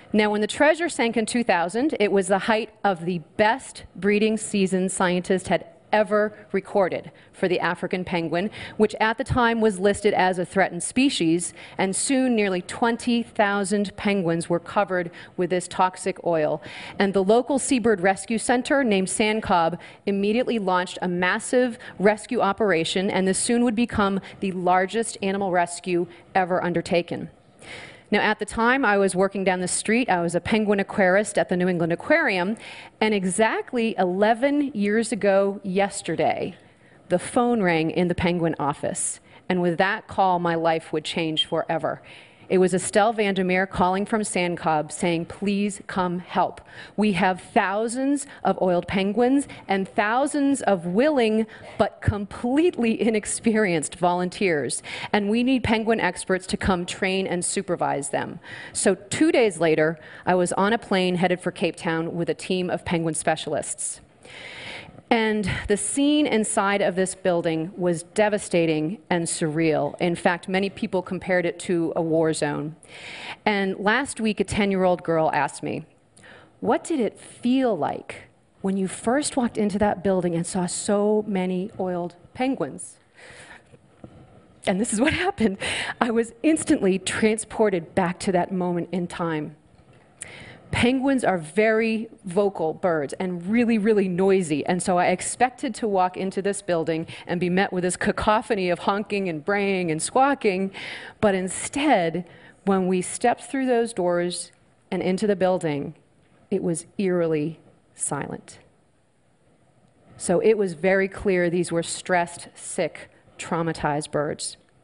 Now, when the Treasure sank in 2000, it was the height of the best breeding season scientists had ever recorded for the African penguin, which at the time was listed as a threatened species, and soon nearly 20,000 penguins were covered with this toxic oil. And the local seabird rescue center named SANCCOB immediately launched a massive rescue operation, and this soon would become the largest animal rescue ever undertaken. Now, at the time, I was working down the street. I was a penguin aquarist at the New England Aquarium, and exactly 11 years ago yesterday, the phone rang in the penguin office, and with that call, my life would change forever. It was Estelle Vandermeer calling from SANCCOB saying, please come help. We have thousands of oiled penguins and thousands of willing but completely inexperienced volunteers, and we need penguin experts to come train and supervise them. So 2 days later, I was on a plane headed for Cape Town with a team of penguin specialists. And the scene inside of this building was devastating and surreal. In fact, many people compared it to a war zone. And last week, a 10-year-old girl asked me, what did it feel like when you first walked into that building and saw so many oiled penguins? And this is what happened. I was instantly transported back to that moment in time. Penguins are very vocal birds and really, really noisy, and so I expected to walk into this building and be met with this cacophony of honking and braying and squawking, but instead, when we stepped through those doors and into the building, it was eerily silent. So it was very clear these were stressed, sick, traumatized birds.